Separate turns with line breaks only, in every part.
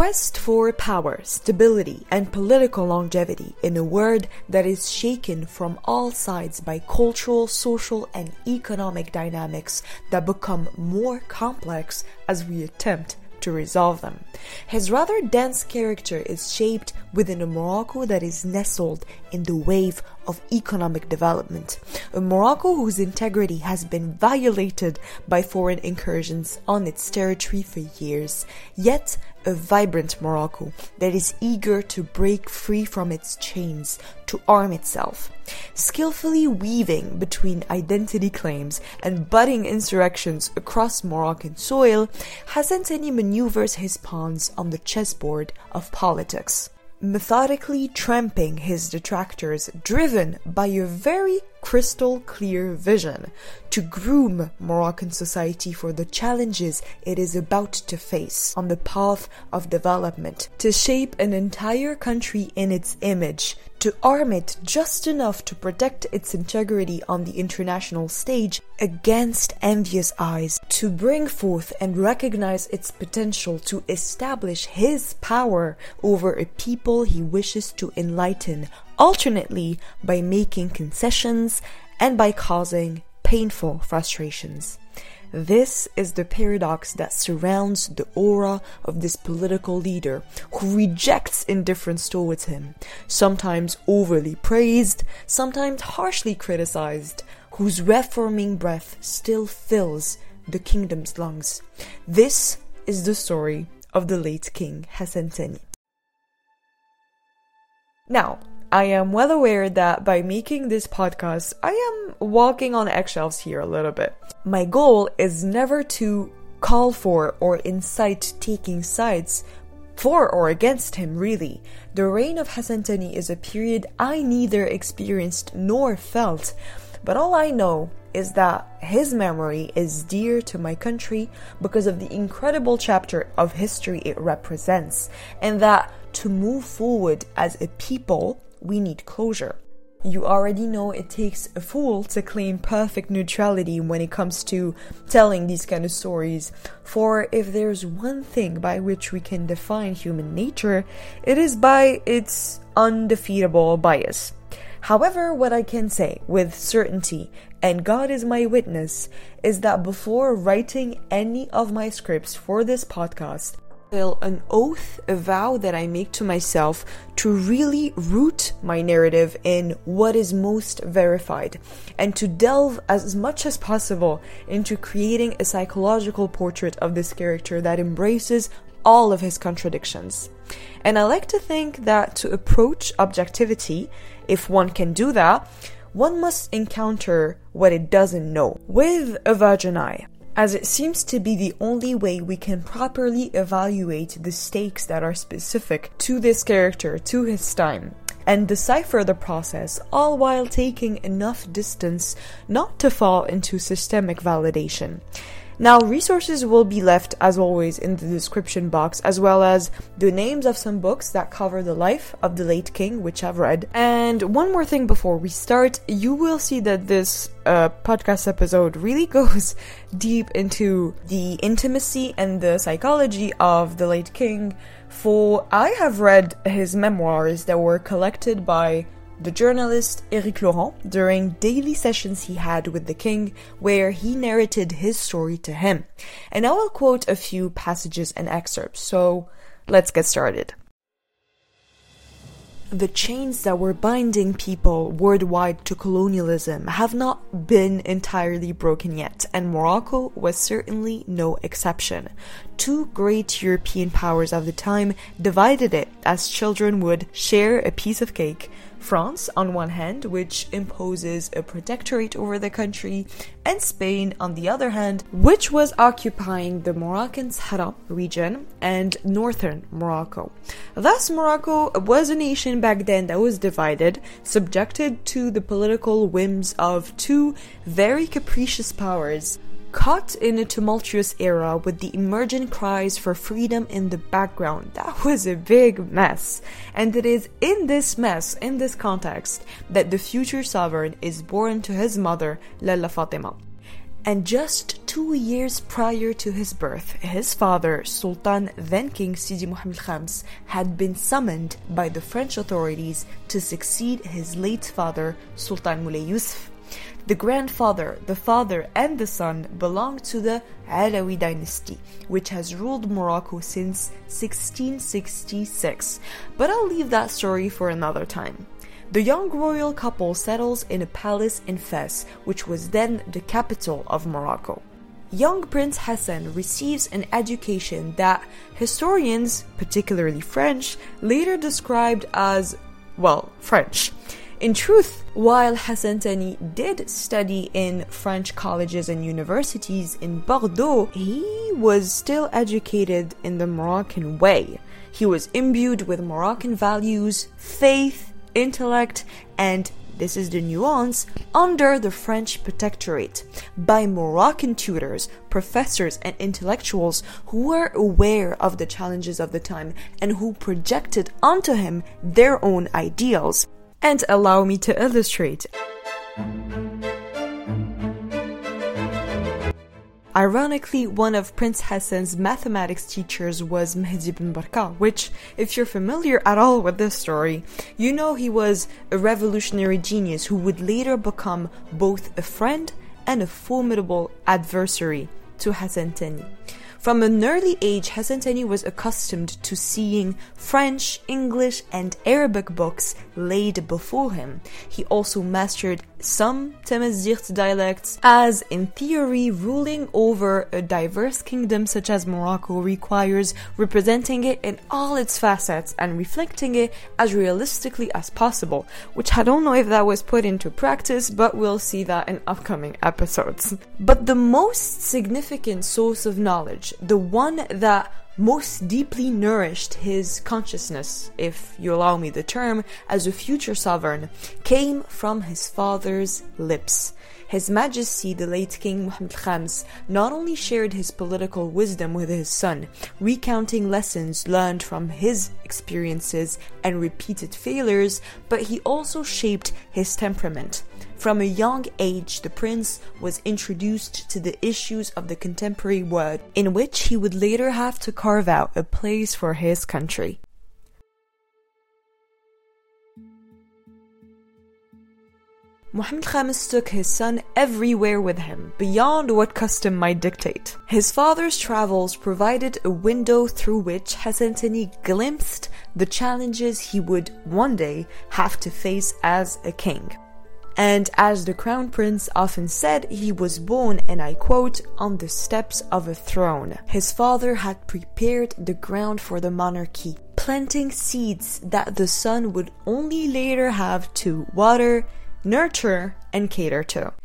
quest for power, stability, and political longevity, in a world that is shaken from all sides by cultural, social, and economic dynamics that become more complex as we attempt to resolve them. His rather dense character is shaped within a Morocco that is nestled in the wave of economic development, a Morocco whose integrity has been violated by foreign incursions on its territory for years, yet a vibrant Morocco that is eager to break free from its chains, to arm itself. Skillfully weaving between identity claims and budding insurrections across Moroccan soil, Hassan Tani maneuvers his pawns on the chessboard of politics, methodically tramping his detractors, driven by a very crystal clear vision to groom Moroccan society for the challenges it is about to face on the path of development, to shape an entire country in its image, to arm it just enough to protect its integrity on the international stage against envious eyes, to bring forth and recognize its potential to establish his power over a people he wishes to enlighten, alternately by making concessions and by causing painful frustrations. This is the paradox that surrounds the aura of this political leader, who rejects indifference towards him, sometimes overly praised, sometimes harshly criticized, whose reforming breath still fills the kingdom's lungs. This is the story of the late King Hassan Tani. Now, I am well aware that by making this podcast, I am walking on eggshells here a little bit. My goal is never to call for or incite taking sides for or against him, really. The reign of Hassan Tani is a period I neither experienced nor felt, but all I know is that his memory is dear to my country because of the incredible chapter of history it represents, and that to move forward as a people, we need closure. You already know it takes a fool to claim perfect neutrality when it comes to telling these kind of stories, for if there's one thing by which we can define human nature, it is by its undefeatable bias. However, what I can say with certainty, and God is my witness, is that before writing any of my scripts for this podcast, an oath, a vow that I make to myself to really root my narrative in what is most verified, and to delve as much as possible into creating a psychological portrait of this character that embraces all of his contradictions. And I like to think that to approach objectivity, if one can do that, one must encounter what it doesn't know with a virgin eye, as it seems to be the only way we can properly evaluate the stakes that are specific to this character, to his time, and decipher the process, all while taking enough distance not to fall into systemic validation. Now, resources will be left, as always, in the description box, as well as the names of some books that cover the life of the late king, which I've read. And one more thing before we start, you will see that this podcast episode really goes deep into the intimacy and the psychology of the late king, for I have read his memoirs that were collected by the journalist Éric Laurent during daily sessions he had with the king, where he narrated his story to him. And I will quote a few passages and excerpts, so let's get started. The chains that were binding people worldwide to colonialism have not been entirely broken yet, and Morocco was certainly no exception. Two great European powers of the time divided it as children would share a piece of cake. France, on one hand, which imposes a protectorate over the country, and Spain, on the other hand, which was occupying the Moroccan Sahara region and northern Morocco. Thus, Morocco was a nation back then that was divided, subjected to the political whims of two very capricious powers, caught in a tumultuous era with the emergent cries for freedom in the background. That was a big mess. And it is in this mess, in this context, that the future sovereign is born to his mother, Lalla Fatima. And just 2 years prior to his birth, his father, Sultan then King Sidi Mohammed Khams, had been summoned by the French authorities to succeed his late father, Sultan Moulay Yusuf. The grandfather, the father, and the son belong to the Alawi dynasty, which has ruled Morocco since 1666. But I'll leave that story for another time. The young royal couple settles in a palace in Fez, which was then the capital of Morocco. Young Prince Hassan receives an education that historians, particularly French, later described as, well, French. In truth, while Hassan Thani did study in French colleges and universities in Bordeaux, he was still educated in the Moroccan way. He was imbued with Moroccan values, faith, intellect, and, this is the nuance, under the French protectorate, by Moroccan tutors, professors, and intellectuals who were aware of the challenges of the time and who projected onto him their own ideals. And allow me to illustrate. Ironically, one of Prince Hassan's mathematics teachers was Mehdi ibn Barka, which, if you're familiar at all with this story, you know he was a revolutionary genius who would later become both a friend and a formidable adversary to Hassan Thani. From an early age, Hassan Thani was accustomed to seeing French, English, and Arabic books laid before him. He also mastered some Tamazight dialects, as in theory, ruling over a diverse kingdom such as Morocco requires representing it in all its facets and reflecting it as realistically as possible, which I don't know if that was put into practice, but we'll see that in upcoming episodes. But the most significant source of knowledge, the one that most deeply nourished his consciousness, if you allow me the term, as a future sovereign, came from his father's lips. His Majesty, the late King Mohammed Khams, not only shared his political wisdom with his son, recounting lessons learned from his experiences and repeated failures, but he also shaped his temperament. From a young age, the prince was introduced to the issues of the contemporary world, in which he would later have to carve out a place for his country. Mohammed Khams took his son everywhere with him, beyond what custom might dictate. His father's travels provided a window through which Hassan Thani glimpsed the challenges he would one day have to face as a king. And as the crown prince often said, he was born, and I quote, on the steps of a throne. His father had prepared the ground for the monarchy, planting seeds that the son would only later have to water, nurture, and cater to.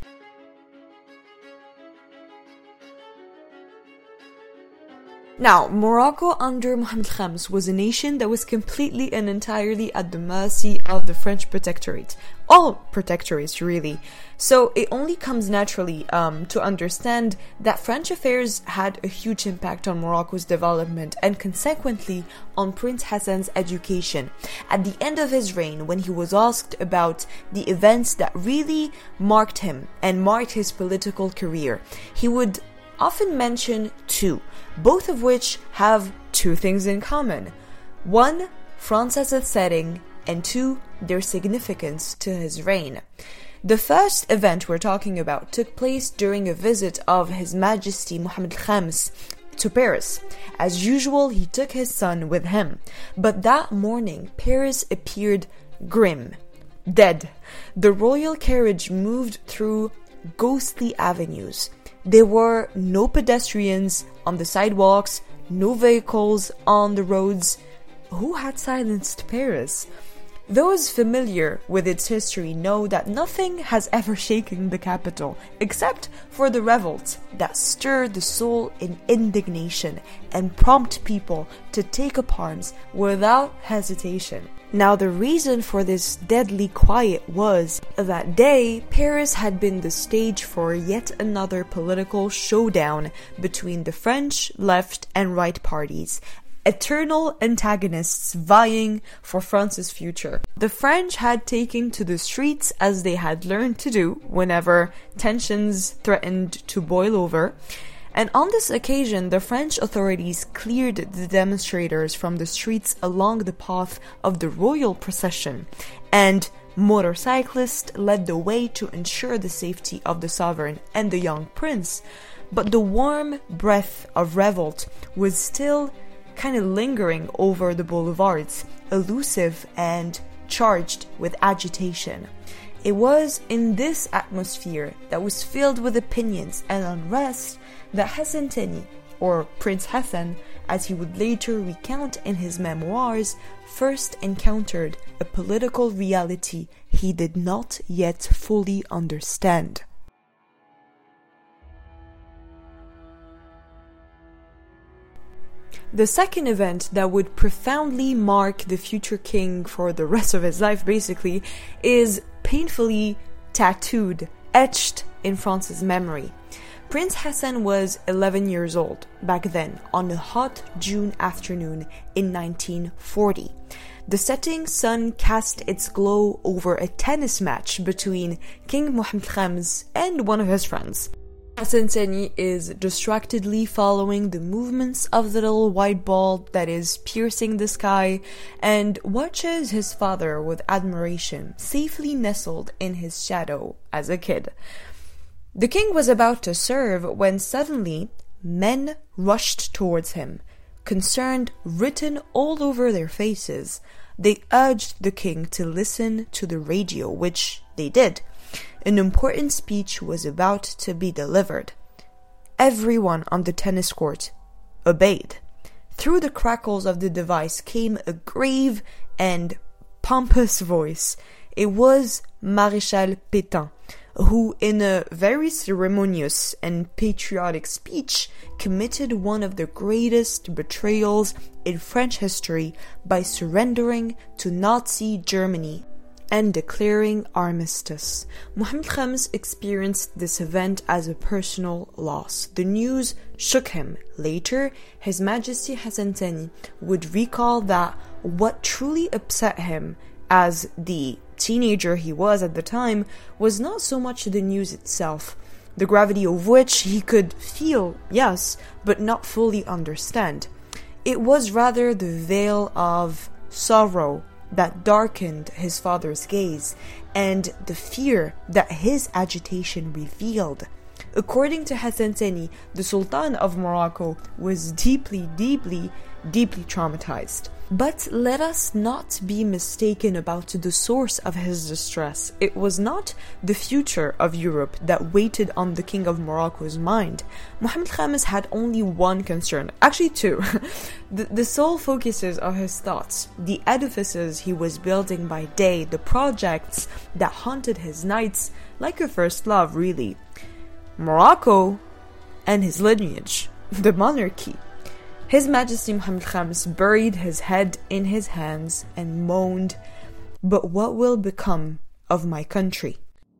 Now, Morocco under Mohammed Khams was a nation that was completely and entirely at the mercy of the French protectorate. All protectorates, really. So it only comes naturally to understand that French affairs had a huge impact on Morocco's development and consequently on Prince Hassan's education. At the end of his reign, when he was asked about the events that really marked him and marked his political career, he would often mention two, both of which have two things in common. One, France as a setting, and two, their significance to his reign. The first event we're talking about took place during a visit of His Majesty Mohammed Khams to Paris. As usual, he took his son with him. But that morning, Paris appeared grim, dead. The royal carriage moved through ghostly avenues. There were no pedestrians on the sidewalks, no vehicles on the roads. Who had silenced Paris? Those familiar with its history know that nothing has ever shaken the capital, except for the revolts that stir the soul in indignation and prompt people to take up arms without hesitation. Now, the reason for this deadly quiet was that day, Paris had been the stage for yet another political showdown between the French left and right parties, eternal antagonists vying for France's future. The French had taken to the streets as they had learned to do whenever tensions threatened to boil over. And on this occasion, the French authorities cleared the demonstrators from the streets along the path of the royal procession, and motorcyclists led the way to ensure the safety of the sovereign and the young prince. But the warm breath of revolt was still kind of lingering over the boulevards, elusive and charged with agitation. It was in this atmosphere that was filled with opinions and unrest that Hassan Thani, or Prince Hassan, as he would later recount in his memoirs, first encountered a political reality he did not yet fully understand. The second event that would profoundly mark the future king for the rest of his life, basically, is painfully tattooed, etched in France's memory. Prince Hassan was 11 years old back then, on a hot June afternoon in 1940. The setting sun cast its glow over a tennis match between King Mohammed Khams and one of his friends. Hassan Thani is distractedly following the movements of the little white ball that is piercing the sky and watches his father with admiration, safely nestled in his shadow as a kid. The king was about to serve when suddenly men rushed towards him, concern written all over their faces. They urged the king to listen to the radio, which they did. An important speech was about to be delivered. Everyone on the tennis court obeyed. Through the crackles of the device came a grave and pompous voice. It was Maréchal Pétain, who, in a very ceremonious and patriotic speech, committed one of the greatest betrayals in French history by surrendering to Nazi Germany and declaring armistice. Mohammed Khams experienced this event as a personal loss. The news shook him. Later, His Majesty Hassan Thani would recall that what truly upset him, as the teenager he was at the time, was not so much the news itself, the gravity of which he could feel, yes, but not fully understand. It was rather the veil of sorrow that darkened his father's gaze, and the fear that his agitation revealed. According to Hassan Thani, the Sultan of Morocco was deeply traumatized. But let us not be mistaken about the source of his distress. It was not the future of Europe that waited on the King of Morocco's mind. Mohammed Khams had only one concern, actually two. The sole focuses of his thoughts, the edifices he was building by day, the projects that haunted his nights, like a first love, really. Morocco and his lineage, the monarchy. His Majesty Mohammed Khams buried his head in his hands and moaned, "But what will become of my country?"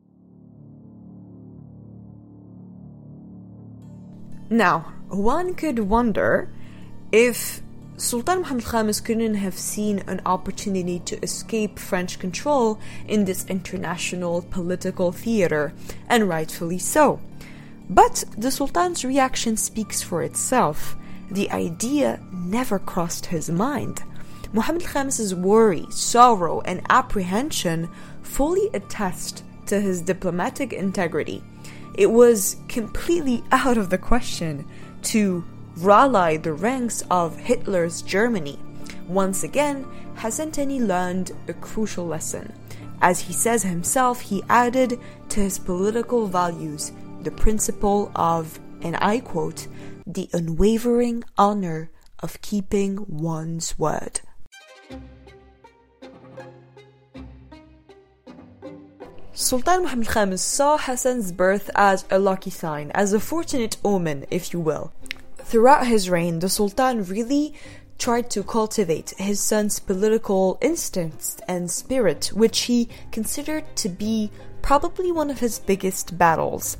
Now, one could wonder if Sultan Mohammed Khams couldn't have seen an opportunity to escape French control in this international political theater, and rightfully so. But the Sultan's reaction speaks for itself. The idea never crossed his mind. Mohammed Khams' worry, sorrow, and apprehension fully attest to his diplomatic integrity. It was completely out of the question to rally the ranks of Hitler's Germany. Once again, Hassan Thani learned a crucial lesson. As he says himself, he added to his political values the principle of, and I quote, "the unwavering honor of keeping one's word." Sultan Mohammed Khams saw Hassan's birth as a lucky sign, as a fortunate omen, if you will. Throughout his reign, the Sultan really tried to cultivate his son's political instincts and spirit, which he considered to be probably one of his biggest battles.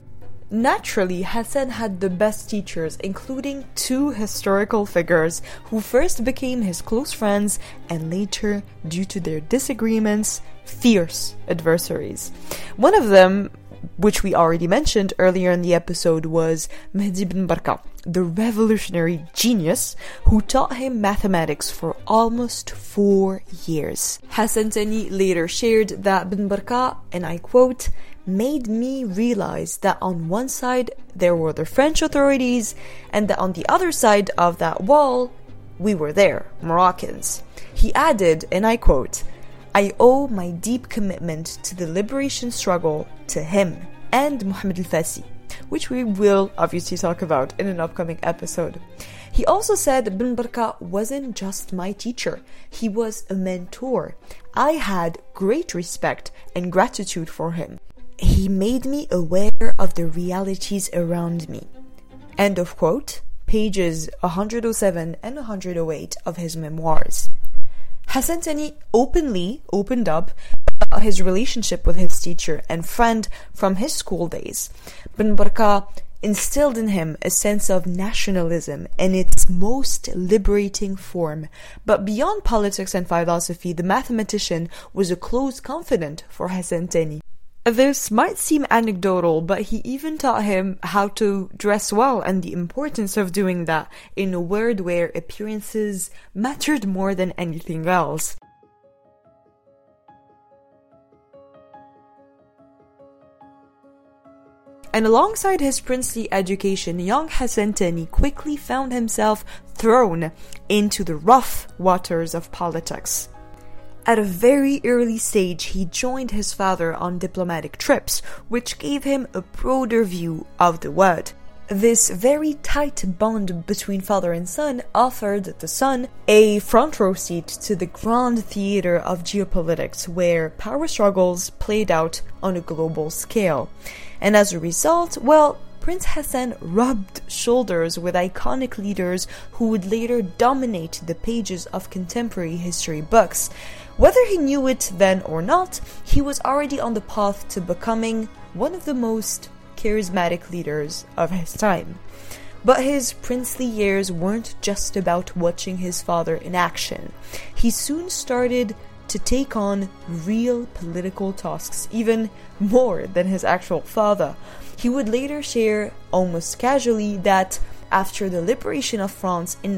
Naturally, Hassan had the best teachers, including two historical figures who first became his close friends and later, due to their disagreements, fierce adversaries. One of them, which we already mentioned earlier in the episode, was Mehdi ibn Barka, the revolutionary genius who taught him mathematics for almost 4 years. Hassan Tani later shared that Ibn Barka, and I quote, made me realize that on one side there were the French authorities and that on the other side of that wall we were there, Moroccans. He added, and I quote, I owe my deep commitment to the liberation struggle to him and Mohammed al-Fassi, which we will obviously talk about in an upcoming episode. He also said Ibn Barka wasn't just my teacher, he was a mentor. I had great respect and gratitude for him. He made me aware of the realities around me. End of quote, pages 107 and 108 of his memoirs. Hassan Tani openly opened up about his relationship with his teacher and friend from his school days. Ibn Barka instilled in him a sense of nationalism in its most liberating form. But beyond politics and philosophy, the mathematician was a close confidant for Hassan Tani. This might seem anecdotal, but he even taught him how to dress well and the importance of doing that in a world where appearances mattered more than anything else. And alongside his princely education, young Hassan Tani quickly found himself thrown into the rough waters of politics. At a very early stage, he joined his father on diplomatic trips, which gave him a broader view of the world. This very tight bond between father and son offered the son a front row seat to the grand theater of geopolitics, where power struggles played out on a global scale. And as a result, Prince Hassan rubbed shoulders with iconic leaders who would later dominate the pages of contemporary history books. Whether he knew it then or not, he was already on the path to becoming one of the most charismatic leaders of his time. But his princely years weren't just about watching his father in action. He soon started to take on real political tasks, even more than his actual father. He would later share, almost casually, that after the liberation of France in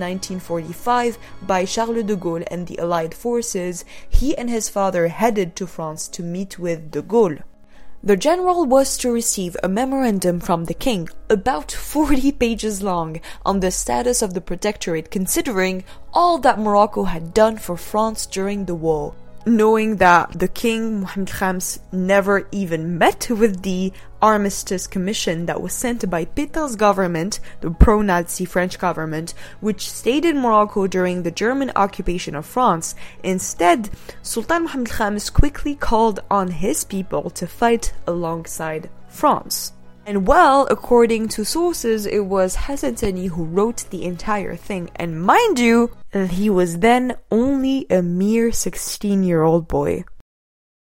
1945 by Charles de Gaulle and the Allied forces, he and his father headed to France to meet with de Gaulle. The general was to receive a memorandum from the king, about 40 pages long, on the status of the protectorate, considering all that Morocco had done for France during the war. Knowing that the king, Mohammed Khams, never even met with the armistice commission that was sent by Pétain's government, the pro-Nazi French government, which stayed in Morocco during the German occupation of France. Instead, Sultan Mohammed Khams quickly called on his people to fight alongside France. And according to sources, it was Hassan Tani who wrote the entire thing. And mind you, he was then only a mere 16-year-old boy.